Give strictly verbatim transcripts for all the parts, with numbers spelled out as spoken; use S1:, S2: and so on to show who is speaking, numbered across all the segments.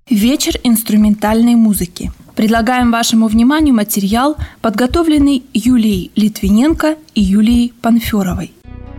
S1: Вечер инструментальной музыки. Предлагаем вашему вниманию материал, подготовленный Юлией Литвиненко и Юлией Панферовой.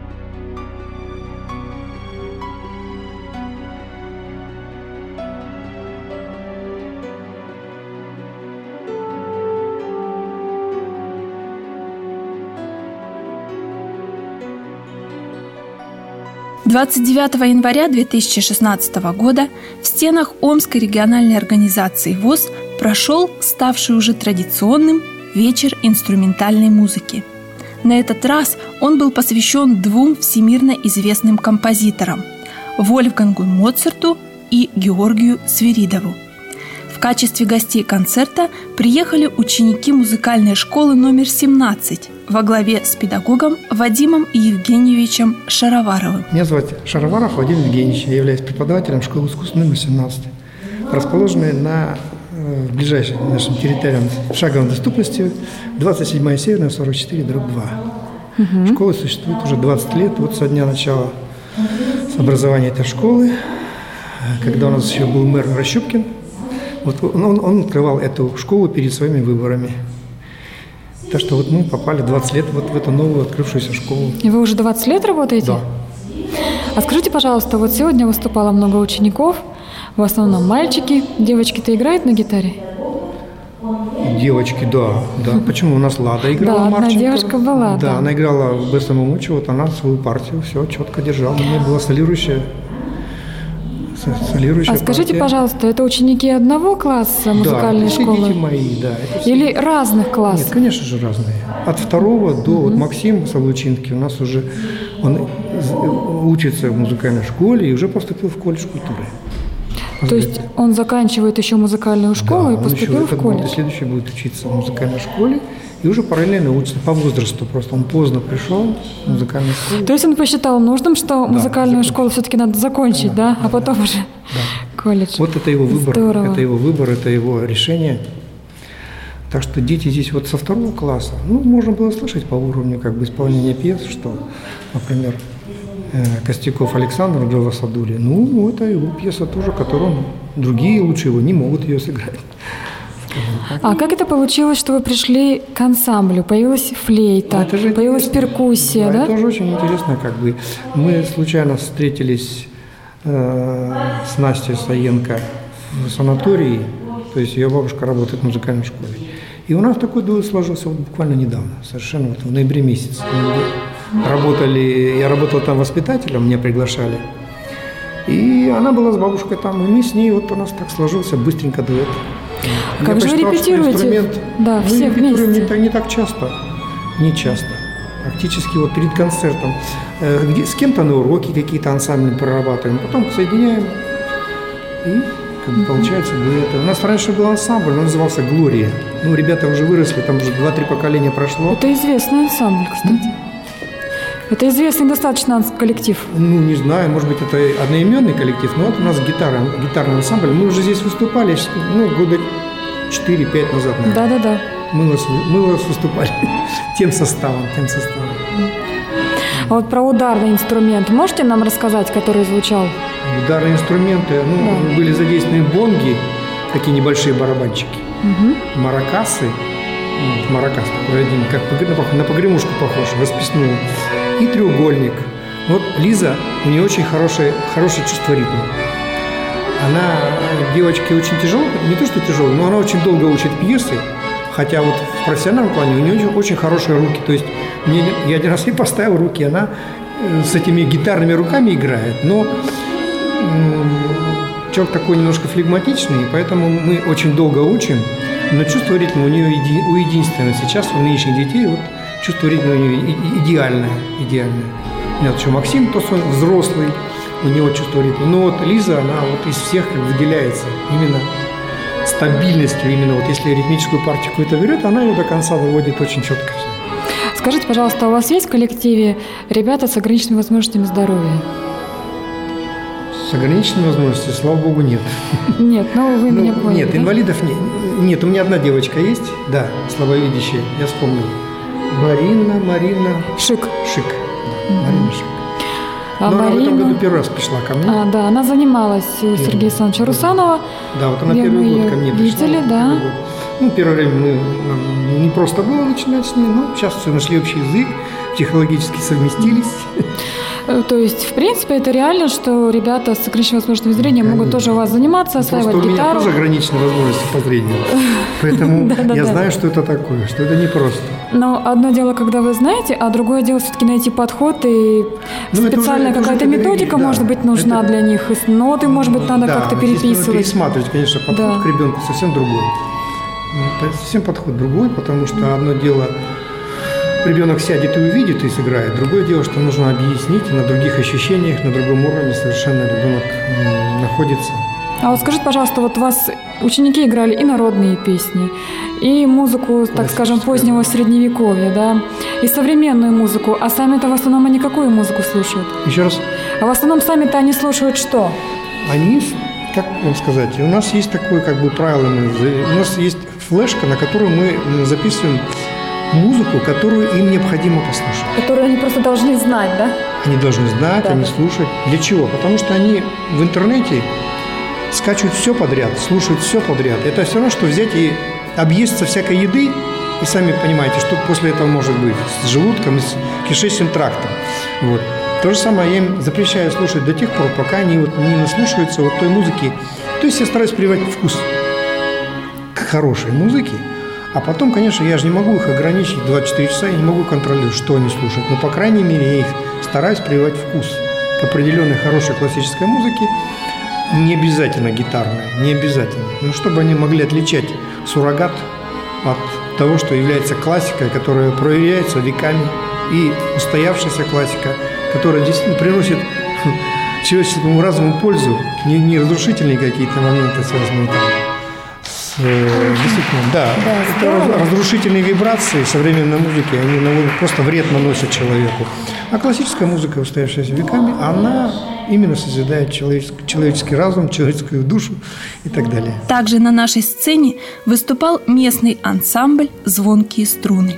S1: двадцать девятого января две тысячи шестнадцатого года в стенах Омской региональной организации ВОС прошел ставший уже традиционным вечер инструментальной музыки. На этот раз он был посвящен двум всемирно известным композиторам – Вольфгангу Моцарту и Георгию Свиридову. В качестве гостей концерта приехали ученики музыкальной школы номер семнадцать во главе с педагогом Вадимом Евгеньевичем Шароваровым.
S2: Меня зовут Шароваров Вадим Евгеньевич. Я являюсь преподавателем школы искусств номер семнадцать, расположенной на в ближайшем нашем территориальном шаговой доступности двадцать седьмая Северная, сорок четыре, дробь два. Угу. Школа существует уже двадцать лет, вот со дня начала с образования этой школы, когда у нас еще был мэр Рощупкин. Вот он, он открывал эту школу перед своими выборами. Так что вот мы попали двадцать лет вот в эту новую открывшуюся школу.
S3: И вы уже двадцать лет работаете?
S2: Да.
S3: А скажите, пожалуйста, вот сегодня выступало много учеников, в основном мальчики. Девочки-то играют на гитаре?
S2: Девочки, да. да. Почему? У нас Лада играла,
S3: да,
S2: Марченко.
S3: одна девушка была.
S2: Да,
S3: да.
S2: Она играла в Б С М М, вот она свою партию все четко держала. У нее была солирующая.
S3: А скажите, пожалуйста, это ученики одного класса музыкальной
S2: да,
S3: школы?
S2: Дети мои, да.
S3: Или разных классов?
S2: Нет, конечно же, разные. От второго до угу. вот Максим Савлучинский у нас уже он учится в музыкальной школе и уже поступил в колледж культуры.
S3: То есть он заканчивает еще музыкальную школу
S2: да,
S3: и поступил
S2: еще
S3: в колледж?
S2: Да, следующий будет учиться в музыкальной школе. И уже параллельно учится по возрасту, просто он поздно пришел в музыкальную школу.
S3: То есть он посчитал нужным, что
S2: да,
S3: музыкальную школу все-таки надо закончить, да, да? А потом
S2: да,
S3: уже
S2: да.
S3: колледж.
S2: Вот это его выбор,
S3: Здорово.
S2: это его выбор, это его решение. Так что дети здесь вот со второго класса, ну, можно было слышать по уровню как бы исполнения пьес, что, например, Костяков Александр «Дело в Садуре», ну, это его пьеса тоже, которую другие лучше его не могут ее сыграть.
S3: А как это получилось, что вы пришли к ансамблю? Появилась флейта, появилась перкуссия, да?
S2: да? Это тоже очень интересно, как бы. Мы случайно встретились э, с Настей Саенко в санатории, то есть ее бабушка работает в музыкальной школе. И у нас такой дуэт сложился вот буквально недавно, совершенно вот в ноябре месяце. Мы работали, я работал там воспитателем, меня приглашали. И она была с бабушкой там, и мы с ней, вот у нас так сложился быстренько дуэт.
S3: А как же вы репетируете?
S2: Да,
S3: мы все
S2: репетируем
S3: вместе.
S2: Не, не так часто, не часто. Практически вот перед концертом. Э, где, с кем-то на уроки какие-то ансамбли прорабатываем, потом соединяем, и как бы, получается дуэт. У нас раньше был ансамбль, он назывался «Глория». Ну, ребята уже выросли, там уже два-три поколения прошло.
S3: Это известный ансамбль, кстати. Mm-hmm. Это известный достаточно коллектив.
S2: Ну, не знаю, может быть, это одноименный коллектив, но вот у нас гитара, гитарный ансамбль. Мы уже здесь выступали, ну, года четыре-пять назад, наверное.
S3: Да-да-да.
S2: Мы у вас, мы у вас выступали тем составом, тем составом.
S3: А вот про ударный инструмент можете нам рассказать, который звучал?
S2: Ударные инструменты, ну, да. были задействованы бонги, такие небольшие барабанчики, угу. маракасы, маракас такой один, как на погремушку похож, расписную, и треугольник. Вот Лиза, у нее очень хорошее, хорошее чувство ритма. Она, девочка, очень тяжелая, не то что тяжелая, но она очень долго учит пьесы, хотя вот в профессиональном плане у нее очень, очень хорошие руки. То есть мне, я один раз ей поставил руки, она с этими гитарными руками играет, но человек такой немножко флегматичный, поэтому мы очень долго учим, но чувство ритма у нее еди, у единственное. Сейчас у нынешних детей вот чувство ритма у нее идеальное, идеальное. Нет, еще Максим, то есть он взрослый, у него чувство ритма. Но вот Лиза, она вот из всех как выделяется именно стабильностью, именно вот если ритмическую партию какую-то берет, она ее до конца выводит очень четко все.
S3: Скажите, пожалуйста, у вас есть в коллективе ребята с ограниченными возможностями здоровья?
S2: С ограниченными возможностями, слава богу, нет.
S3: Нет, ну вы
S2: ну,
S3: меня поняли.
S2: Нет,
S3: да?
S2: инвалидов нет. Нет, у меня одна девочка есть, да, слабовидящая, я вспомнил. Марина, Марина...
S3: Шик.
S2: Шик, да, mm-hmm. Марина Шик.
S3: А
S2: Но
S3: Марина...
S2: она в этом году первый раз пришла ко мне.
S3: А, да, она занималась у Сергея Александровича Русанова.
S2: Да, вот она
S3: где
S2: первый
S3: мы
S2: год
S3: ее
S2: ко мне
S3: видели,
S2: пришла.
S3: да.
S2: Ну, первое время мы, нам не просто было начинать с ней, но сейчас все нашли общий язык, психологически совместились.
S3: То есть, в принципе, это реально, что ребята с ограниченным возможностью зрения
S2: Конечно.
S3: могут тоже у вас заниматься, осваивать
S2: Просто у меня
S3: гитару.
S2: тоже ограниченные возможности по зрению. Поэтому я знаю, что это такое, что это непросто.
S3: Но одно дело, когда вы знаете, а другое дело все-таки найти подход, и
S2: Ну, это
S3: специальная
S2: уже- это
S3: какая-то
S2: уже
S3: методика,
S2: да.
S3: может быть, нужна
S2: Это-
S3: для них, и ноты, может быть, надо
S2: Да,
S3: как-то
S2: здесь нужно
S3: переписывать.
S2: пересматривать, конечно, подход
S3: Да.
S2: к ребенку совсем другой. Ну, то есть совсем подход другой, потому что одно дело ребенок сядет и увидит и сыграет, другое дело, что нужно объяснить, и на других ощущениях, на другом уровне совершенно ребенок м, находится.
S3: А вот скажите, пожалуйста, вот у вас ученики играли и народные песни, и музыку, так скажем, позднего средневековья, да, и современную музыку, а сами-то в основном они какую музыку слушают?
S2: Еще раз,
S3: А в основном сами-то они слушают что?
S2: они, как вам сказать, у нас есть такое как бы правило, мы за- у нас есть флешка, на которую мы м, записываем музыку, которую им необходимо послушать.
S3: Которые они просто должны знать, да?
S2: Они должны знать,
S3: Да.
S2: они слушать. Для чего? Потому что они в интернете скачивают все подряд, слушают все подряд. Это все равно, что взять и объесться всякой еды, и сами понимаете, что после этого может быть с желудком, с кишечным трактом. Вот. То же самое я им запрещаю слушать до тех пор, пока они вот не наслушаются вот той музыки. То есть я стараюсь прививать вкус к хорошей музыке. А потом, конечно, я же не могу их ограничить двадцать четыре часа, я не могу контролировать, что они слушают. Но, по крайней мере, я их стараюсь прививать вкус к определенной хорошей классической музыке. Не обязательно гитарная, не обязательно. Но чтобы они могли отличать суррогат от того, что является классикой, которая проверяется веками, и устоявшаяся классика, которая действительно приносит человеческому разуму пользу, не, не разрушительные какие-то моменты, связанные там с, э, действительно, да,
S3: Да,
S2: это раз-
S3: здорово.
S2: разрушительные вибрации современной музыки, они наводят- просто вред наносят человеку. А классическая музыка, устоявшаяся веками, она именно созидает человеческий, человеческий разум, человеческую душу и так далее.
S1: Также на нашей сцене выступал местный ансамбль «Звонкие струны».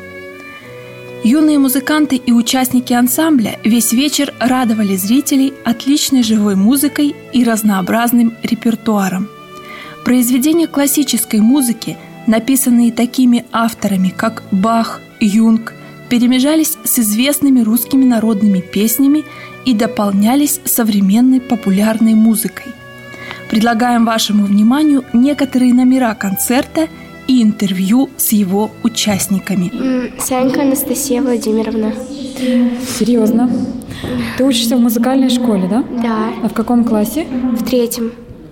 S1: Юные музыканты и участники ансамбля весь вечер радовали зрителей отличной живой музыкой и разнообразным репертуаром. Произведения классической музыки, написанные такими авторами, как Бах, Юнг, перемежались с известными русскими народными песнями и дополнялись современной популярной музыкой. Предлагаем вашему вниманию некоторые номера концерта и интервью с его участниками.
S4: М, Санька Анастасия Владимировна.
S3: Серьезно? Ты учишься в музыкальной школе, да?
S4: Да,
S3: А в каком классе?
S4: в третьем.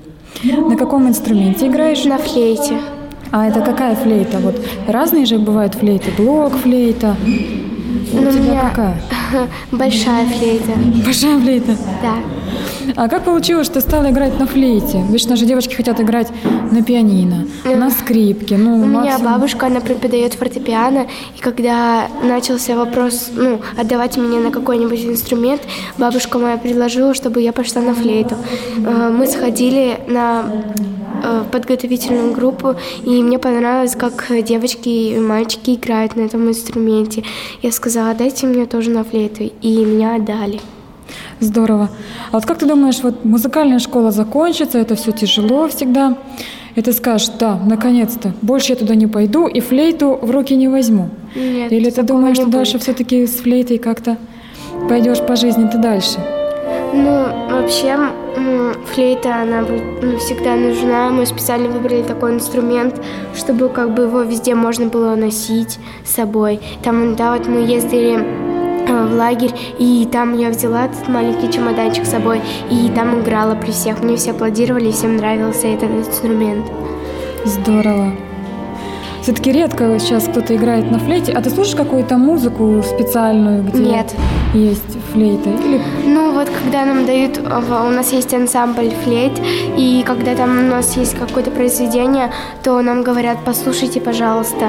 S3: На каком инструменте играешь?
S4: На флейте.
S3: А это какая флейта? Вот разные же бывают флейты. Блок, флейта. У
S4: Ну, у
S3: тебя
S4: меня-
S3: какая?
S4: Большая флейта.
S3: Большая флейта.
S4: Да.
S3: А как получилось, что ты стала играть на флейте? Обычно же девочки хотят играть на пианино, на скрипке. Ну,
S4: У меня
S3: максимум-
S4: бабушка, она преподает фортепиано, и когда начался вопрос, ну, отдавать меня на какой-нибудь инструмент, бабушка моя предложила, чтобы я пошла на флейту. Э, Мы сходили на э, подготовительную группу, и мне понравилось, как девочки и мальчики играют на этом инструменте. Я сказала, дайте мне тоже на флейту, и меня отдали.
S3: Здорово. А вот как ты думаешь, вот музыкальная школа закончится, это все тяжело всегда, и ты скажешь, да, наконец-то, больше я туда не пойду и флейту в руки не возьму?
S4: Нет,
S3: Или ты
S4: такого
S3: думаешь,
S4: не
S3: что дальше
S4: будет.
S3: все-таки с флейтой как-то пойдешь по жизни ты дальше?
S4: Ну, вообще, м, флейта, она будет, ну, всегда нужна. Мы специально выбрали такой инструмент, чтобы как бы его везде можно было носить с собой. Там, да, вот мы ездили э, в лагерь, и там я взяла этот маленький чемоданчик с собой, и там играла при всех. Мне все аплодировали, и всем нравился этот инструмент.
S3: Здорово. Все-таки редко сейчас кто-то играет на флейте. А ты слушаешь какую-то музыку специальную, где
S4: Нет.
S3: есть флейта? Или
S4: Ну вот, когда нам дают, а, у нас есть ансамбль флейт, и когда там у нас есть какое-то произведение, то нам говорят, послушайте, пожалуйста,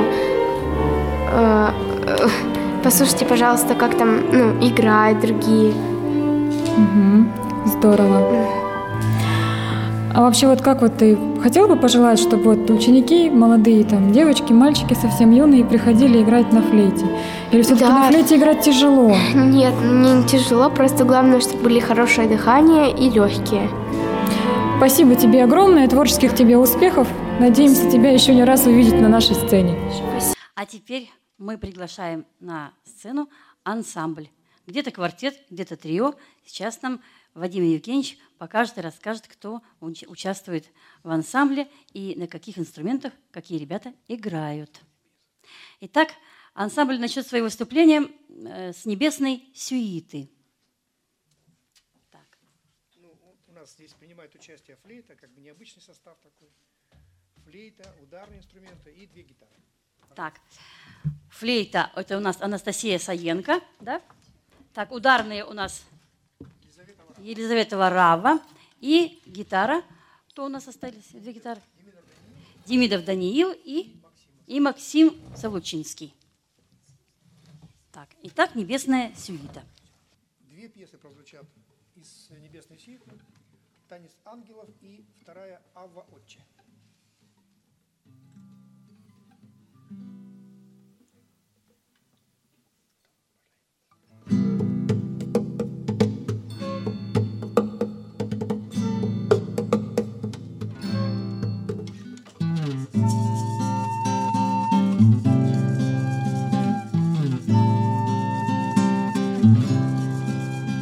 S4: э, э, послушайте, пожалуйста, как там, ну, играют другие.
S3: Мгм. Здорово. А вообще вот как вот ты хотел бы пожелать, чтобы вот ученики, молодые там девочки, мальчики совсем юные приходили играть на флейте? Или все-таки
S4: Да.
S3: на флейте играть тяжело?
S4: Нет, мне не тяжело, просто главное, чтобы были хорошее дыхание и легкие.
S3: Спасибо тебе огромное, творческих тебе успехов. Надеемся тебя еще не раз увидеть на нашей сцене.
S5: А теперь мы приглашаем на сцену ансамбль. Где-то квартет, где-то трио. Сейчас нам Вадим Евгеньевич покажет и расскажет, кто уч- участвует в ансамбле и на каких инструментах какие ребята играют. Итак, ансамбль начнет свое выступление э, с небесной сюиты. Так.
S2: Ну, у нас здесь принимает участие флейта, как бы необычный состав такой. Флейта, ударные инструменты и две гитары.
S5: Так, флейта – это у нас Анастасия Саенко, да? Так, ударные у нас Елизавета Варава и гитара. Кто у нас остались? Две гитары. Демидов Даниил и, и Максим Савлучинский. Так, итак, небесная сюита.
S2: Две пьесы прозвучат из небесной сюиты. «Танец ангелов» и вторая «Авва Отче».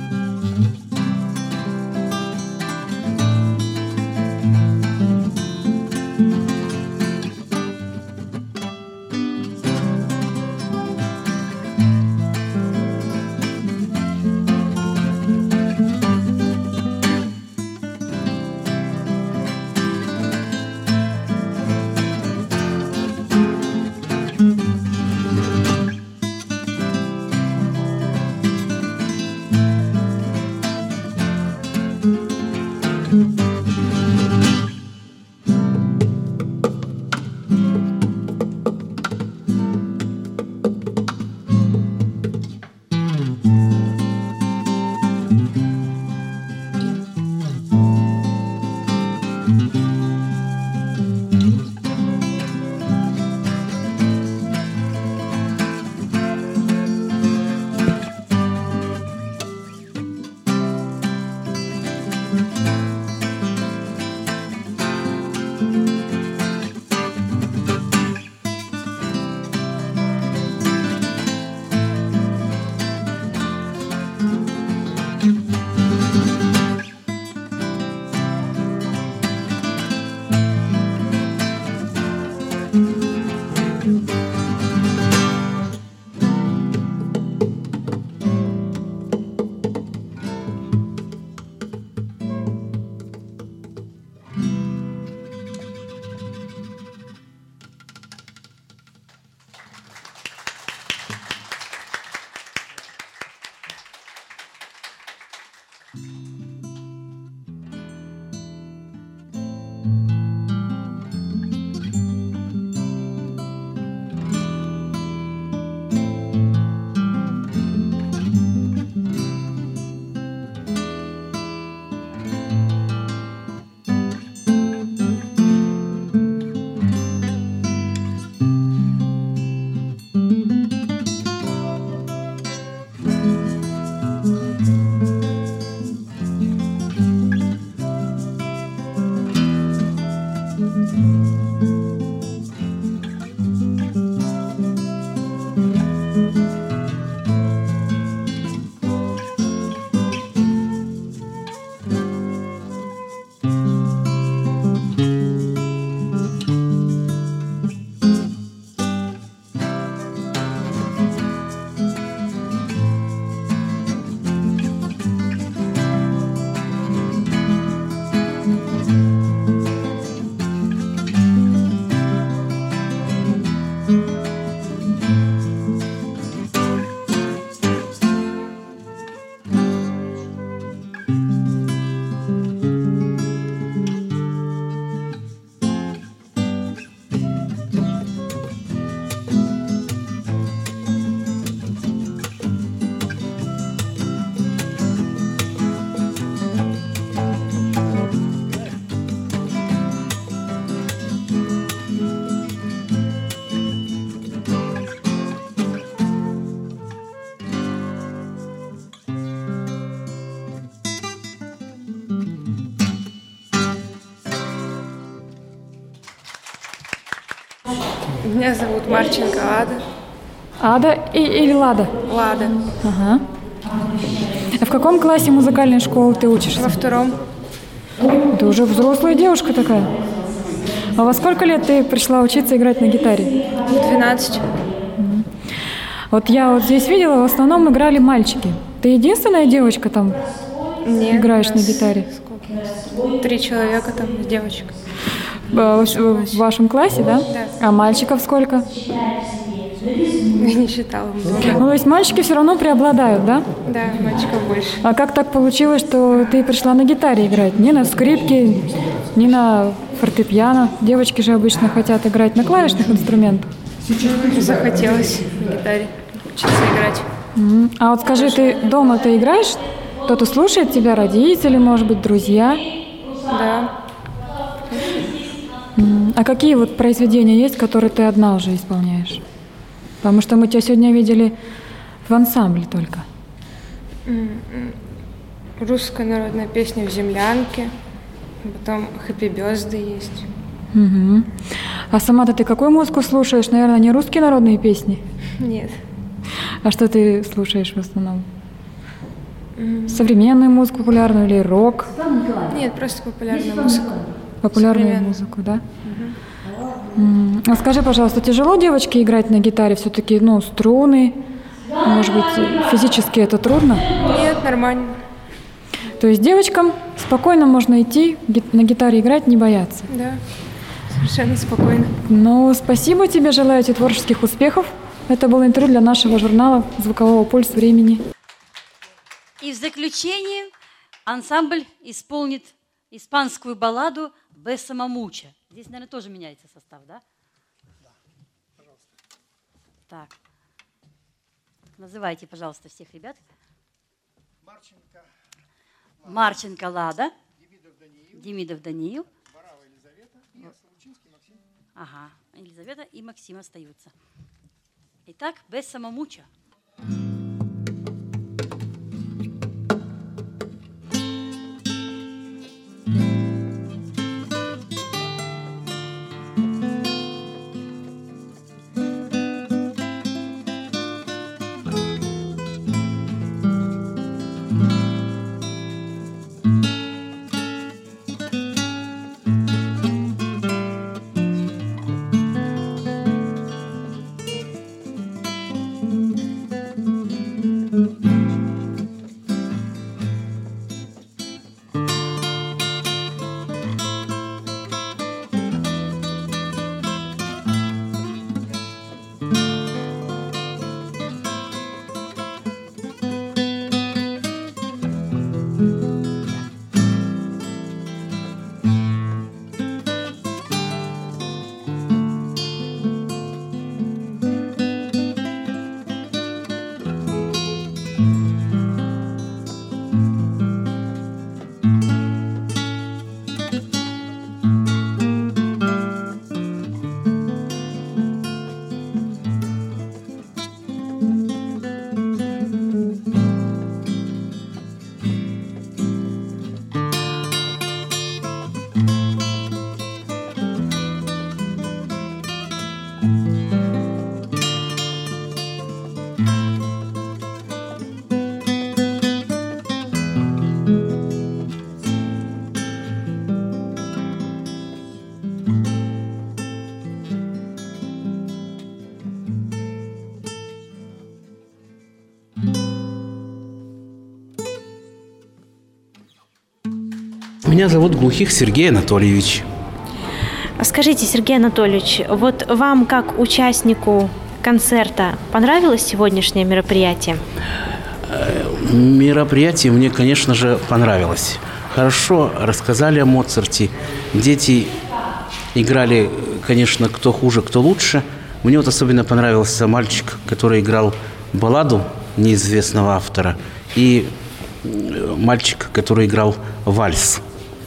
S6: Thank you. Меня зовут Марченко Ада.
S3: Ада и, или Лада?
S6: Лада.
S3: Ага. А в каком классе музыкальной школы ты учишься?
S6: Во втором.
S3: Ты уже взрослая девушка такая. А во сколько лет ты пришла учиться играть на гитаре?
S6: В двенадцать.
S3: Вот я вот здесь видела, в основном играли мальчики. Ты единственная девочка там?
S6: Нет,
S3: играешь
S6: нас
S3: на гитаре?
S6: Сколько? Три человека там, девочек.
S3: В, в вашем классе, да?
S6: Да.
S3: А мальчиков сколько?
S6: Я не считала. Много.
S3: Ну, то есть мальчики все равно преобладают, да?
S6: Да, мальчиков больше.
S3: А как так получилось, что ты пришла на гитаре играть? Не на скрипке, не на фортепиано. Девочки же обычно хотят играть на клавишных инструментах.
S6: Захотелось на гитаре учиться играть.
S3: Mm. А вот скажи, ты дома ты играешь? Кто-то слушает тебя, родители, может быть, друзья?
S6: Да.
S3: Mm. А какие вот произведения есть, которые ты одна уже исполняешь? Потому что мы тебя сегодня видели в ансамбле только.
S6: Русская народная песня «В землянке», потом «Хэппи Бёзды» есть.
S3: Угу. А сама-то ты какую музыку слушаешь? Наверное, не русские народные песни?
S6: Нет.
S3: А что ты слушаешь в основном? Современную музыку популярную или рок?
S6: Нет, просто популярную музыку.
S3: Популярную музыку, да? Угу. А скажи, пожалуйста, тяжело девочке играть на гитаре? Все-таки, ну, струны, может быть, физически это трудно?
S6: Нет, нормально.
S3: То есть девочкам спокойно можно идти на гитаре играть, не бояться?
S6: Да, совершенно спокойно.
S3: Ну, спасибо тебе, желаю тебе творческих успехов. Это было интервью для нашего журнала «Звукового пульс времени».
S5: И в заключение ансамбль исполнит испанскую балладу «Беса Мамуча». Здесь, наверное, тоже меняется состав, да?
S2: Да, пожалуйста.
S5: Так. Называйте, пожалуйста, всех ребят.
S2: Марченко.
S5: Марченко Лада.
S2: Демидов Даниил.
S5: Демидов Даниил.
S2: Барава Елизавета. И Случинский Максим.
S5: Ага. Елизавета и Максим остаются. Итак, «Беса Мамуча».
S7: Меня зовут Глухих Сергей Анатольевич.
S8: Скажите, Сергей Анатольевич, вот вам, как участнику концерта, понравилось сегодняшнее мероприятие?
S7: Мероприятие мне, конечно же, понравилось. Хорошо рассказали о Моцарте. Дети играли, конечно, кто хуже, кто лучше. Мне вот особенно понравился мальчик, который играл балладу неизвестного автора, и мальчик, который играл вальс.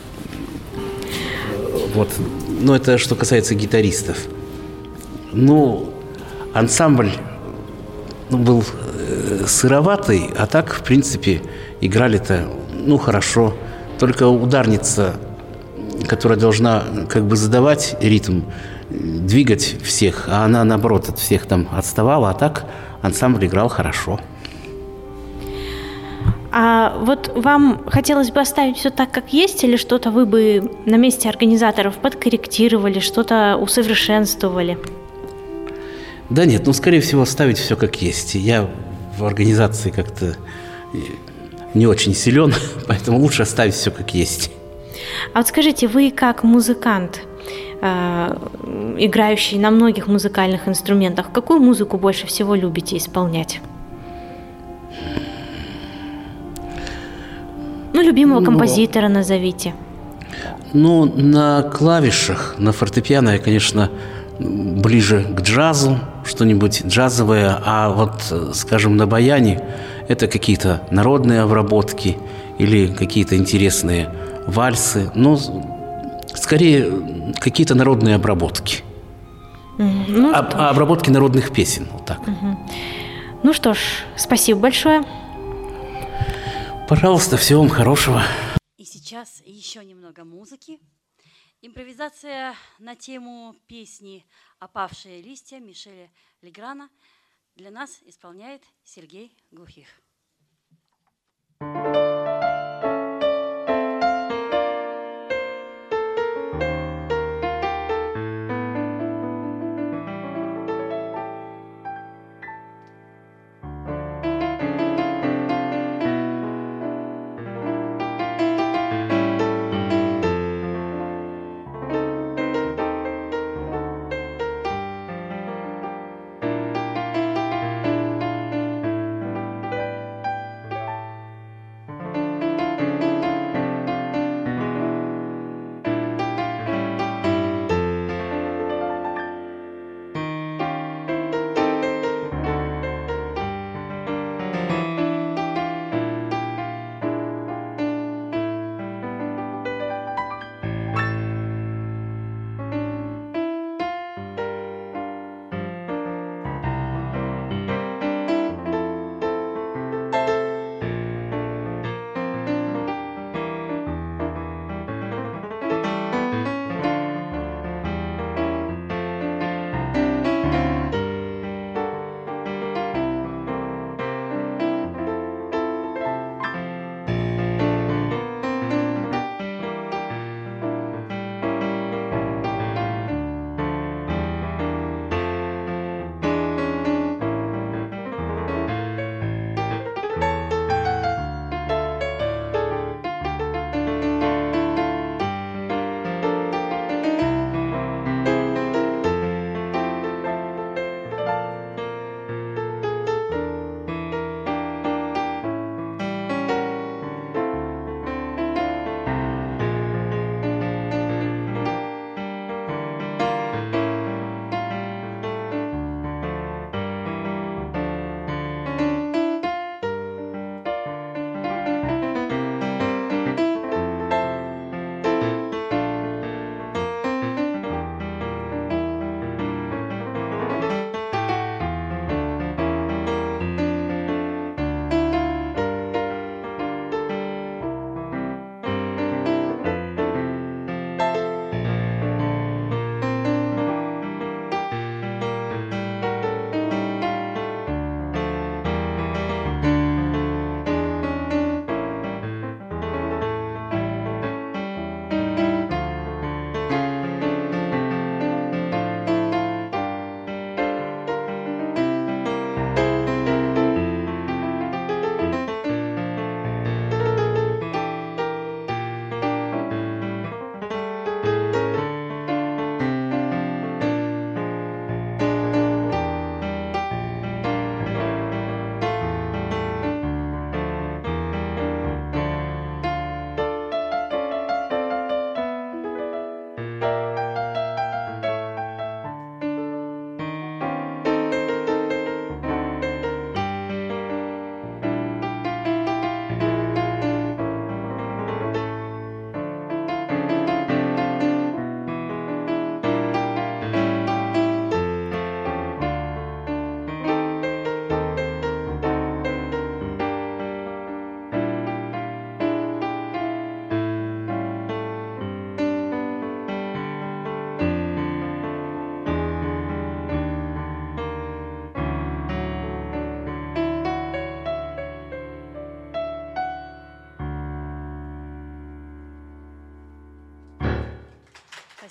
S7: Вот. Ну, это что касается гитаристов. Ну, ансамбль ну, был э, сыроватый, а так, в принципе, играли-то, ну, хорошо. Только ударница, которая должна как бы задавать ритм, двигать всех, а она, наоборот, от всех там отставала, а так ансамбль играл хорошо.
S8: А вот вам хотелось бы оставить все так, как есть, или что-то вы бы на месте организаторов подкорректировали, что-то усовершенствовали?
S7: Да нет, ну, скорее всего, оставить все как есть. Я в организации как-то не очень силен, поэтому лучше оставить все как есть.
S8: А вот скажите, вы как музыкант, э, играющий на многих музыкальных инструментах, какую музыку больше всего любите исполнять? Ну, любимого
S7: ну,
S8: композитора назовите.
S7: Ну, на клавишах, на фортепиано я, конечно, ближе к джазу, что-нибудь джазовое, а вот, скажем, на баяне это какие-то народные обработки или какие-то интересные вальсы, но скорее какие-то народные обработки.
S8: Mm, ну,
S7: Об, обработки народных песен, вот так.
S8: Mm-hmm. Ну что ж, спасибо большое.
S7: Пожалуйста, всего вам хорошего.
S5: И сейчас еще немного музыки. Импровизация на тему песни «Опавшие листья» Мишеля Леграна для нас исполняет Сергей Глухих.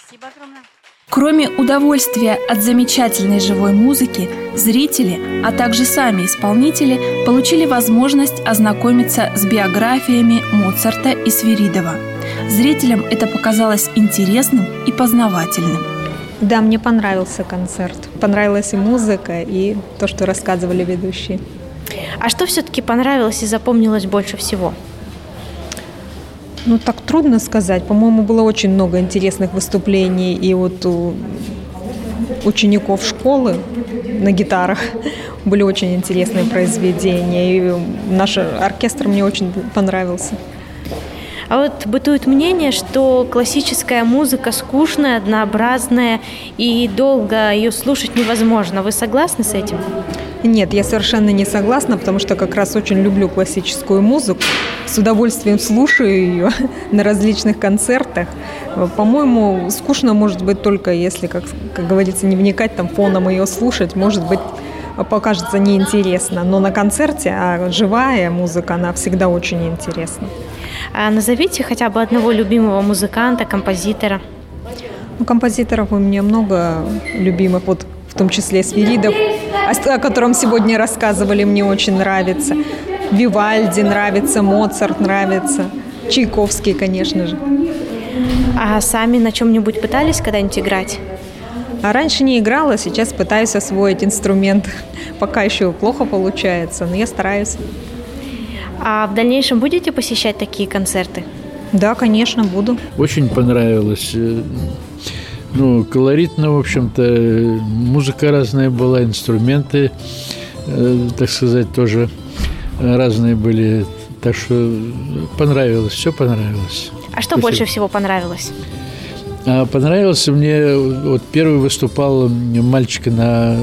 S5: Спасибо огромное.
S1: Кроме удовольствия от замечательной живой музыки, зрители, а также сами исполнители получили возможность ознакомиться с биографиями Моцарта и Свиридова. Зрителям это показалось интересным и познавательным.
S9: Да, мне понравился концерт. Понравилась и музыка, и то, что рассказывали ведущие.
S8: А что все-таки понравилось и запомнилось больше всего?
S9: Ну, так трудно сказать. По-моему, было очень много интересных выступлений и вот у учеников школы на гитарах были очень интересные произведения. И наш оркестр мне очень понравился.
S8: А вот бытует мнение, что классическая музыка скучная, однообразная и долго ее слушать невозможно. Вы согласны с этим?
S9: Нет, я совершенно не согласна, потому что как раз очень люблю классическую музыку. С удовольствием слушаю ее на различных концертах. По-моему, скучно может быть только если, как, как говорится, не вникать, там фоном ее слушать, может быть, покажется неинтересно. Но на концерте, а живая музыка, она всегда очень интересна.
S8: А назовите хотя бы одного любимого музыканта, композитора.
S9: Ну, композиторов у меня много любимых, вот в том числе Свиридов, о котором сегодня рассказывали, мне очень нравится. Вивальди нравится, Моцарт нравится, Чайковский, конечно же.
S8: А сами на чем-нибудь пытались когда-нибудь играть?
S9: А раньше не играла, сейчас пытаюсь освоить инструмент. Пока еще плохо получается, но я стараюсь.
S8: А в дальнейшем будете посещать такие концерты?
S9: Да, конечно, буду.
S10: Очень понравилось. Ну, колоритно, в общем-то, музыка разная была, инструменты, э, так сказать, тоже разные были. Так что понравилось, все понравилось.
S8: А что Спасибо. Больше всего понравилось?
S10: А понравился мне, вот первый выступал мальчик на,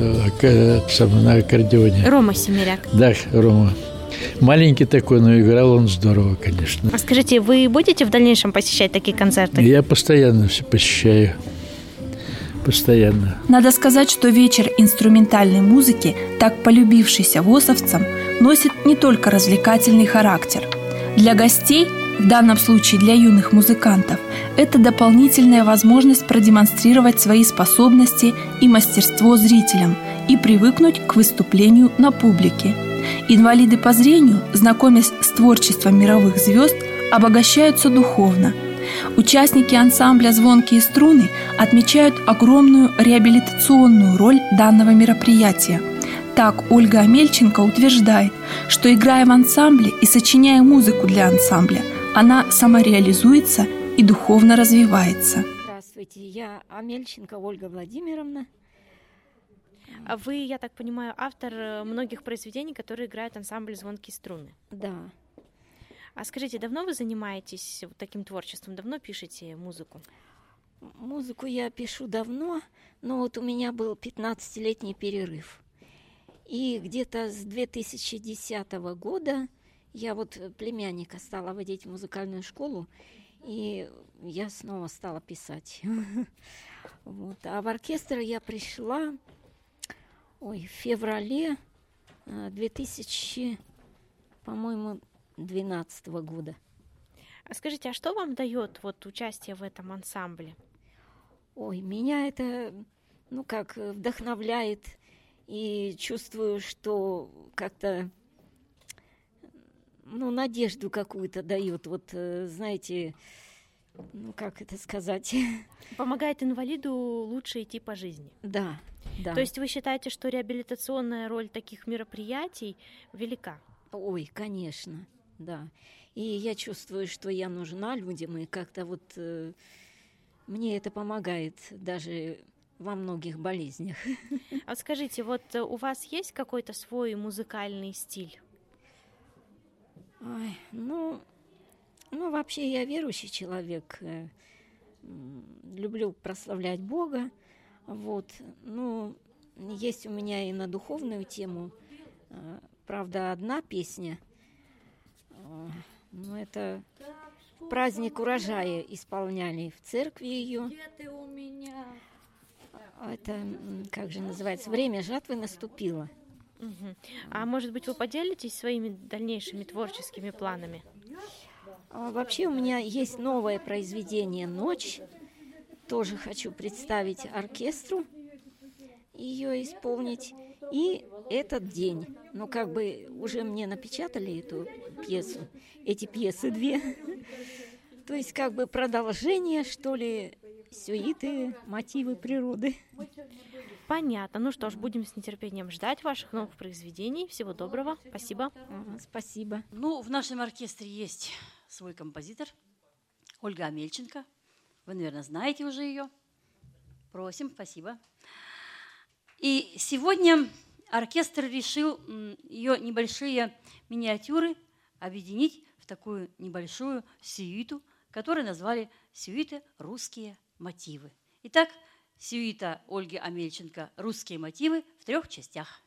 S10: на аккордеоне.
S8: Рома Семеряк.
S10: Да, Рома. Маленький такой, но играл он здорово, конечно.
S8: А скажите, вы будете в дальнейшем посещать такие концерты?
S10: Я постоянно все посещаю. Постоянно.
S1: Надо сказать, что вечер инструментальной музыки, так полюбившийся восовцам, носит не только развлекательный характер. Для гостей, в данном случае для юных музыкантов, это дополнительная возможность продемонстрировать свои способности и мастерство зрителям и привыкнуть к выступлению на публике. Инвалиды по зрению, знакомясь с творчеством мировых звезд, обогащаются духовно. Участники ансамбля «Звонкие струны» отмечают огромную реабилитационную роль данного мероприятия. Так Ольга Амельченко утверждает, что, играя в ансамбле и сочиняя музыку для ансамбля, она самореализуется и духовно развивается.
S11: Здравствуйте, я Амельченко Ольга Владимировна.
S8: А вы, я так понимаю, автор многих произведений, которые играет ансамбль «Звонкие струны».
S11: Да.
S8: А скажите, давно вы занимаетесь таким творчеством? Давно пишете музыку?
S11: Музыку я пишу давно, но вот у меня был пятнадцатилетний перерыв. И где-то с две тысячи десятого года я вот племянника стала водить в музыкальную школу, и я снова стала писать. Вот. А в оркестр я пришла ой, в феврале две тысячи, по-моему, двенадцатого года.
S8: А скажите, а что вам дает вот участие в этом ансамбле?
S11: Ой, меня это, ну как, вдохновляет, и чувствую, что как-то, ну, надежду какую-то дает, вот, знаете, ну, как это сказать?
S8: Помогает инвалиду лучше идти по жизни.
S11: Да, да.
S8: То есть вы считаете, что реабилитационная роль таких мероприятий велика?
S11: Ой, конечно. Да, и я чувствую, что я нужна людям, и как-то вот э, мне это помогает даже во многих болезнях.
S8: А вот скажите, вот у вас есть какой-то свой музыкальный стиль?
S11: Ой, ну, ну, вообще я верующий человек, э, люблю прославлять Бога, вот, ну, есть у меня и на духовную тему, э, правда, одна песня. Ну, это праздник урожая исполняли в церкви ее.
S8: Где ты у меня?
S11: Это, как же называется, время жатвы наступило.
S8: Угу. А может быть, вы поделитесь своими дальнейшими творческими планами?
S11: А вообще у меня есть новое произведение «Ночь». тоже хочу представить оркестру, ее исполнить. И этот день, ну как бы уже мне напечатали эту пьесу, эти пьесы две, то есть как бы продолжение, что ли, сюиты, мотивы природы.
S8: Понятно. Ну что ж, будем с нетерпением ждать ваших новых произведений. Всего доброго. Спасибо.
S11: Ага, спасибо.
S5: Ну, в нашем оркестре есть свой композитор Ольга Амельченко. Вы, наверное, знаете уже ее. Просим, спасибо. И сегодня оркестр решил ее небольшие миниатюры объединить в такую небольшую сюиту, которую назвали «Сюита «Русские мотивы». Итак, сюита Ольги Амельченко «Русские мотивы» в трех частях.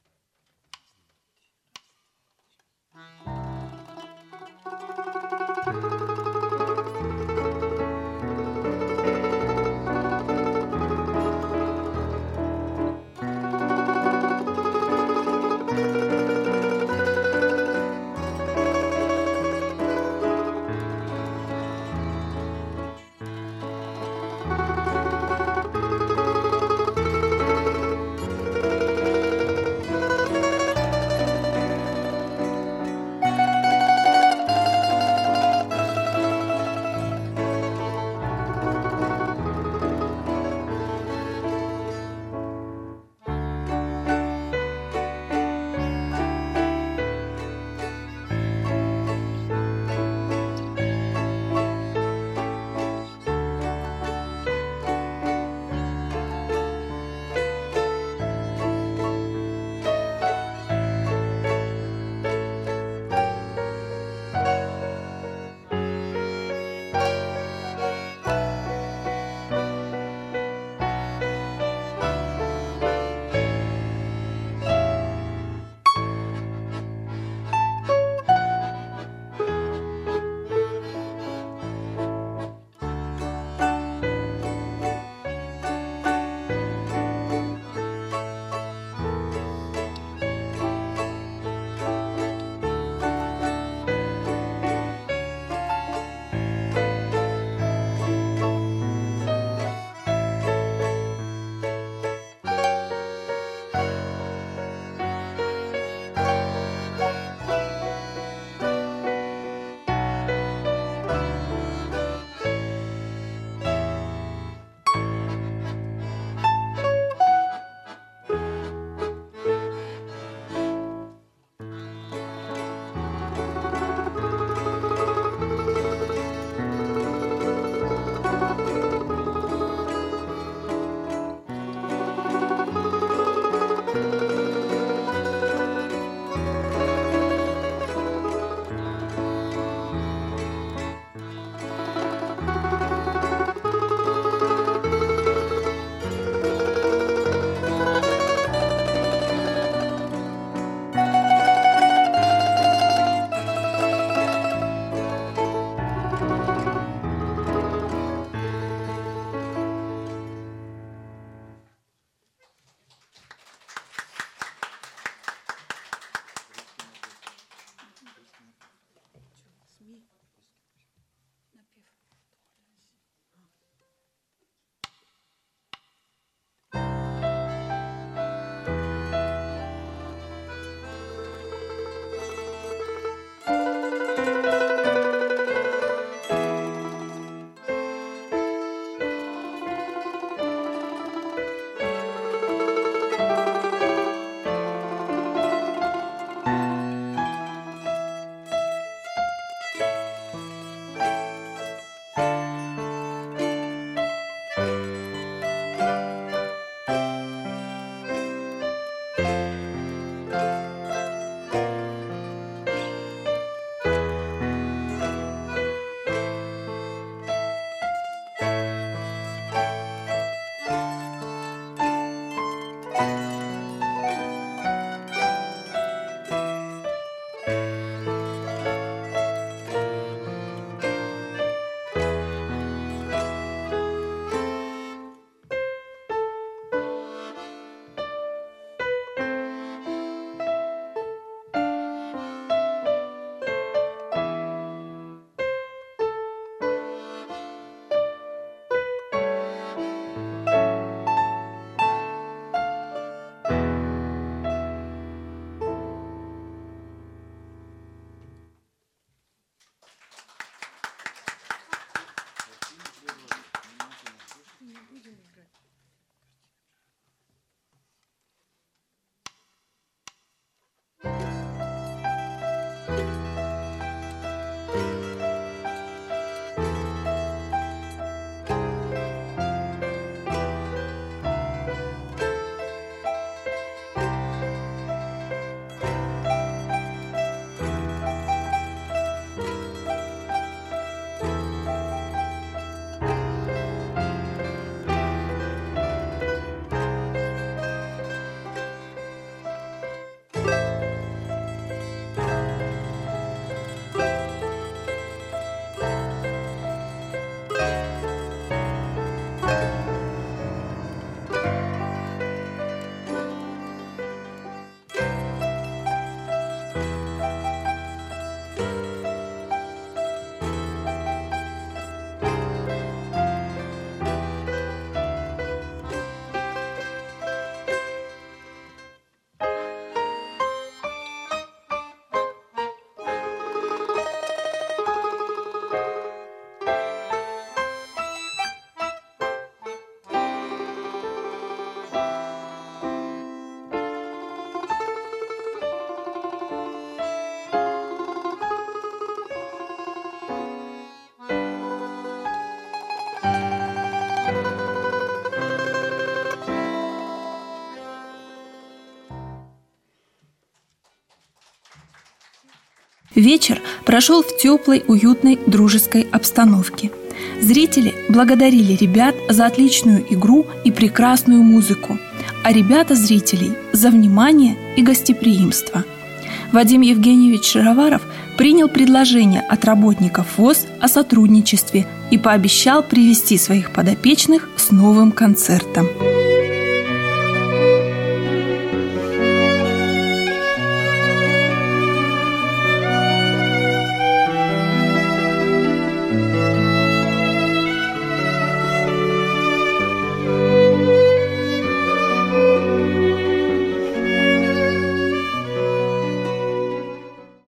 S1: Вечер прошел в теплой, уютной, дружеской обстановке. Зрители благодарили ребят за отличную игру и прекрасную музыку, а ребята зрителей за внимание и гостеприимство. Вадим Евгеньевич Шароваров принял предложение от работников ВОС о сотрудничестве и пообещал привести своих подопечных с новым концертом.